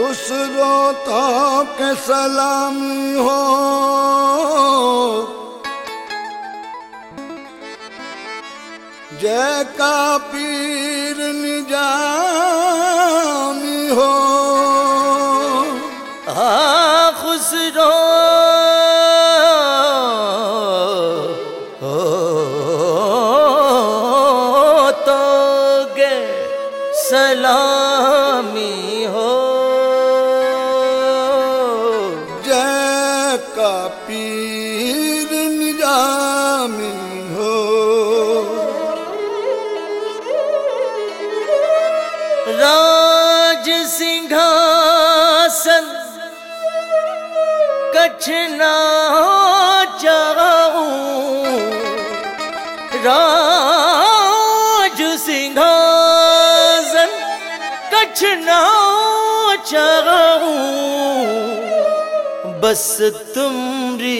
खुसरों के सलामी हो, जय का पीर निजामी हो। खुसरो तो गे सलामी हो, जय का पीर निजामी हो। राज सिंहासन कछ ना चाहूं, राज सिंहासन कछ ना चाहूं, बस तुमरी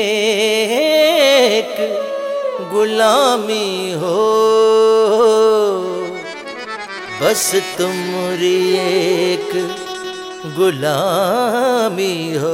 एक गुलामी हो, बस तुमरी एक गुलामी हो।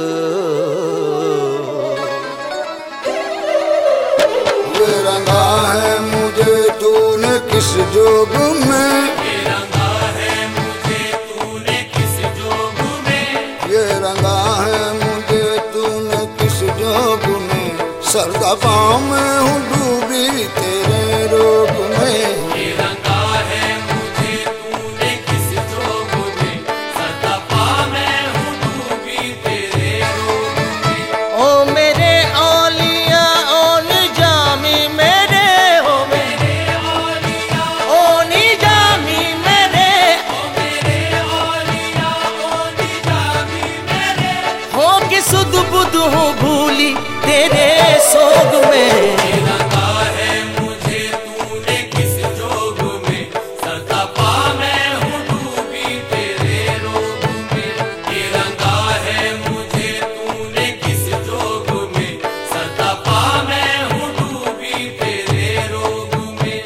ये रंगा है मुझे तूने किस जोग में, ये रंगा है मुझे तूने किस जोग में, ये रंगा है मुझे तूने किस जोग में, सरदा पाँव में हूँ डूबी तेरे रोग में। ये रंगा है मुझे तूने किस जोग में, सदा पा मैं हूँ डूबी तेरे रोग में। ओ मेरे औलिया ओ निजामी मेरे, हो मेरे औलिया ओ निजामी मेरे, ओ मेरे औलिया ओ निजामी मेरे, हो कि सुध बुध हो भूली तेरे सोग में। ये रंगा है मुझे तूने किस जोग में, सदा पा मैं हूँ डूबी तेरे रोग में। ये रंगा है मुझे तूने किस जोग में, सदा पा मैं हूँ डूबी तेरे रोग में।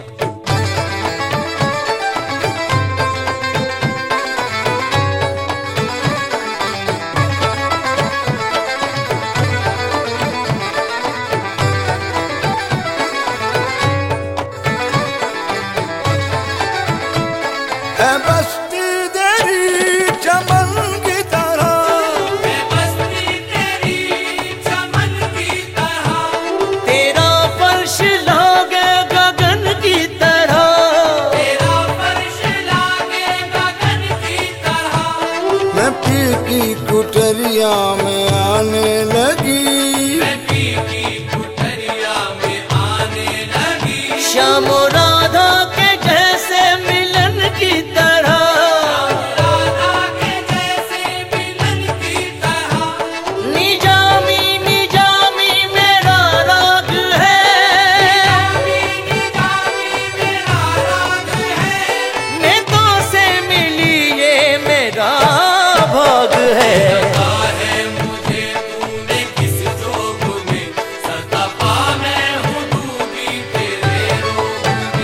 है बस्ती तेरी चमन की तरह, मैं बस्ती तेरी चमन की तरह, तेरा फर्श लागे गगन की तरह, तेरा फर्श लागे गगन की तरह। मैं पीर की कुटरिया में आने लगी, मैं पीर की कुटरिया में आने लगी, श्याम राधा के जैसे मिलन की तरह, राधा के जैसे मिलन की तरह। निजामी निजामी मेरा राग है, निजामी मेरा राग है, मैं तो से मिली ये मेरा भाग है। रंगा है मुझे तूने किस जोग में, सदा पा मैं हूँ डूबी तेरे रोग में।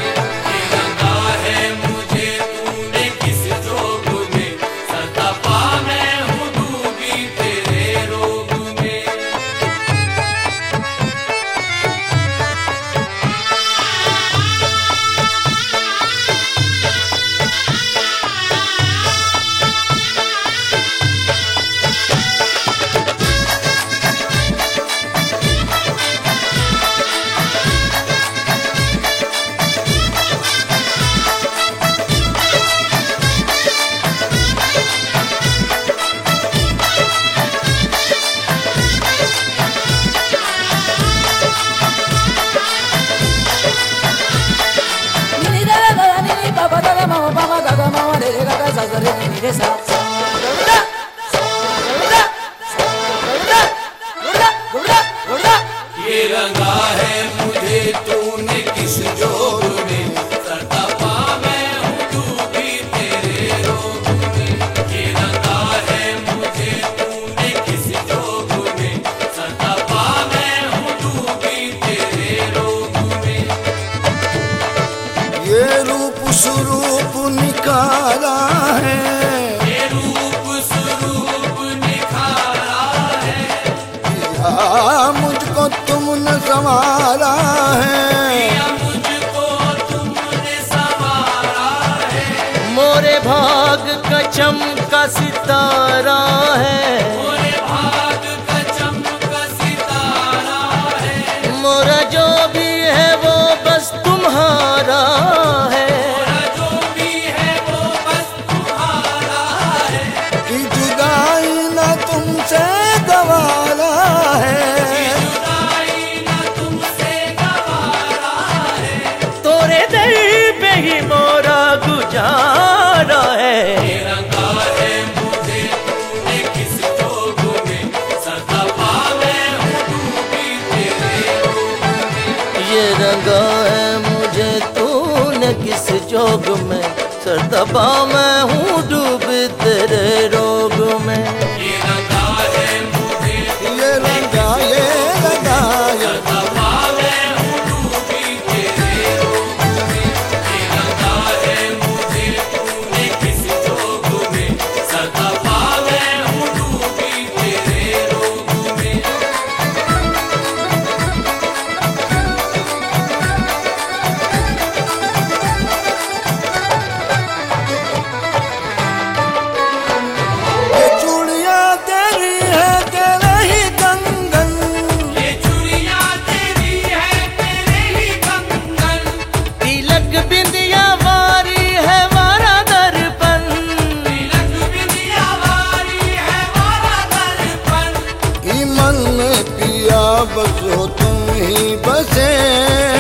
संवारा है, पिया मुझको तुमने संवारा है। मोरे भाग का चमका सितारा है, मोरे भाग का चमका सितारा है। मोरा जो भी है वो बस तुम्हारा है, मोरा जो भी है वो बस तुम्हारा है। कि जुदाई न तुमसे गवारा है, जुदाई न तुमसे गवारा है। तोरे दर पे ही मोरा गुजारा है। ये रंगा है मुझे तूने किस जोग में, सदा पावे हूँ डूबी तेरे रोग में। ये रंगा है मुझे तूने किस जोग में, सरदबा मैं हूँ डूब तेरे रोग में। ये रंगा है मुझे ये रंगा ये रंगा ये सदा पावे हूँ डूबी तेरे रोग में। ये रंगा है मुझे तूने किस जोग में, सदा पावे हूँ डूबी तेरे रोग में। ये चूड़ियाँ तेरी है के नहीं कंगन, ये चूड़ियाँ तेरी है तेरे ही कंगन। तिलक बिंदिया वारी है वारा दर्पण, तिलक बिंदिया वारी है वारा दर्पण। कि मन में पिया बस हो तुम ही बसे